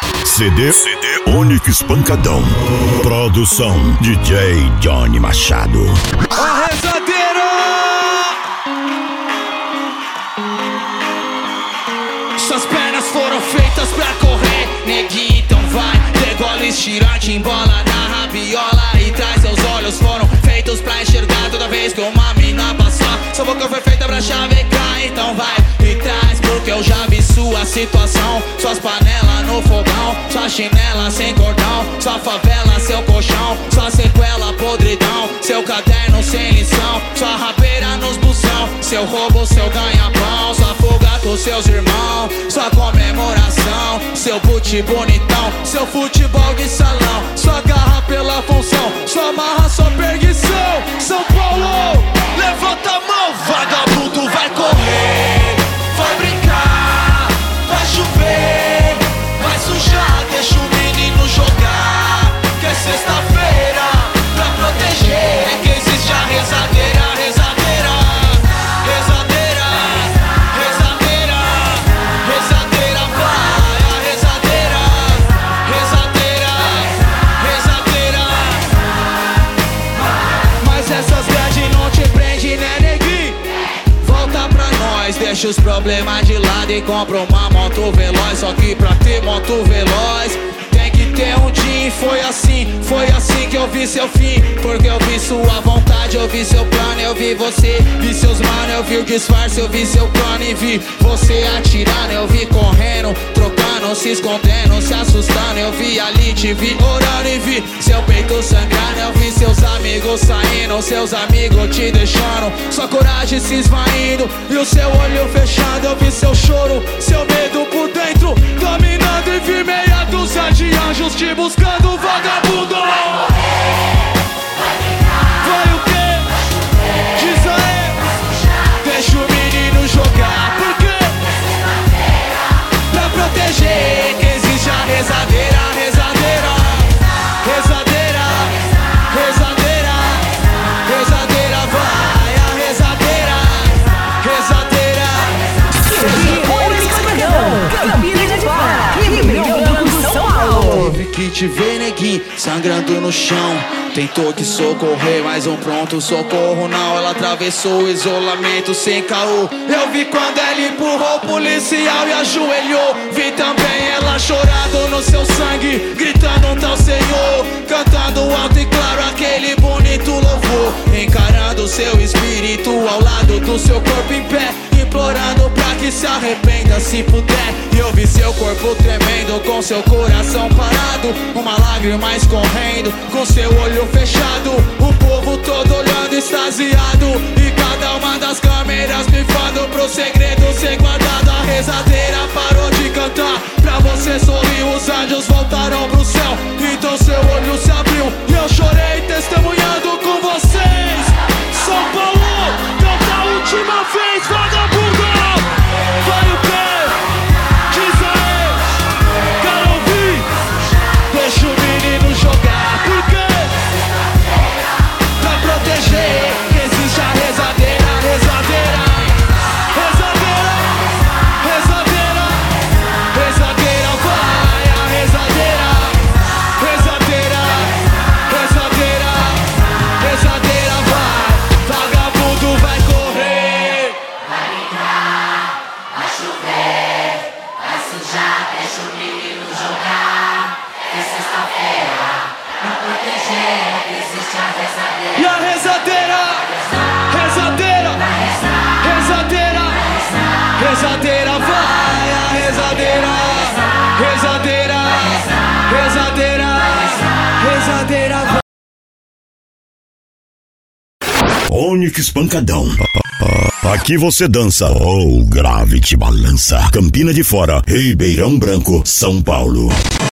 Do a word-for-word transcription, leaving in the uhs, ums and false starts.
C D, C D Onyx Pancadão. Produção D J Johnny Machado. A rezadeira! Suas pernas foram feitas pra correr, neguinho, então vai. Degola, estirante, embola na rabiola e traz. Seus olhos foram feitos pra enxergar toda vez que uma mina passar. Sua boca foi feita pra chavecar, então vai e traz. Porque eu já vi sua situação. Suas panelas no fogão, sua chinela sem cordão, sua favela, seu colchão, sua sequela, podridão, seu caderno sem lição, sua rabeira nos busão, seu roubo, seu ganha-pão, sua fuga com seus irmãos, sua comemoração, seu boot bonitão, seu futebol de salão, sua garra pela função, sua marra, sua perdição. São Paulo, levanta a mão, vagabundo vai correr, vai brincar, vai chover, vai sujar, deixa o menino jogar, que é sexta-feira, pra proteger, é que existe a rezadeira, rezadeira, rezadeira, rezadeira, rezadeira, vai, a rezadeira, rezadeira, rezadeira. Mas essas grades não te prende, né, neguinho? Volta pra nós, deixa os problemas de lado e compra uma moto veloz. Só que pra ter moto veloz tem que ter um dia. Foi assim, foi assim que eu vi seu fim. Porque eu vi sua vontade, eu vi seu plano, eu vi você. Vi seus mano, eu vi o disfarce, eu vi seu plano e vi você atirando. Eu vi correndo, trocando, se escondendo, se assustando. Eu vi ali, te vi orando e vi seu peito sangrando. Eu vi seus amigos saindo, seus amigos te deixando, sua coragem se esvaindo e o seu olho fechado. Eu vi seu choro, seu medo por dentro dominando e vi meia dúzia de anjos te buscando, vagabundo. Vai o quê? Diz aí. Deixa o menino jogar, por quê? Pra proteger, que existe a rezadeira, rezadeira, rezadeira, rezadeira, rezadeira, vai, a rezadeira, rezadeira. Campina de Fora, Ribeirão Branco, São Paulo. Teve que te ver, neguinho, sangrando no chão. Tentou que socorrer, mas um pronto socorro não. Ela atravessou o isolamento sem caô. Eu vi quando ela empurrou o policial e ajoelhou. Vi também ela chorando no seu sangue, gritando um tal Senhor, cantando alto e claro aquele bonito louvor, encarando seu espírito ao lado do seu corpo em pé, implorando pra que se arrependa se puder. E eu vi seu corpo tremendo, com seu coração parado, uma lágrima escorrendo, com seu olho fechado, o povo todo olhando extasiado, e cada uma das câmeras pifando pro segredo ser guardado. A rezadeira parou de cantar, pra você sorrir os anjos voltaram pro céu, então seu olho se abriu e eu chorei testemunhando com vocês. São Paulo, canta a última vez, vagabundo. Vai o quê? Diz aí. Quero ouvir. Deixa o menino jogar, por quê? Pra proteger, que existe a rezadeira, rezadeira, rezadeira, rezadeira, rezadeira, vai, a rezadeira, rezadeira, rezadeira, rezadeira, vai, vagabundo vai correr. Vai brincar, vai chover, vai sujar, deixa o menino jogar. É sexta-feira, pra proteger, existe a rezadeira. E a rezadeira, rezadeira, rezadeira, rezadeira, vai, a rezadeira, rezadeira, rezadeira, rezadeira, vai. Onyx Pancadão. Aqui você dança ou grave te balança. Campina de Fora, Ribeirão Branco, São Paulo.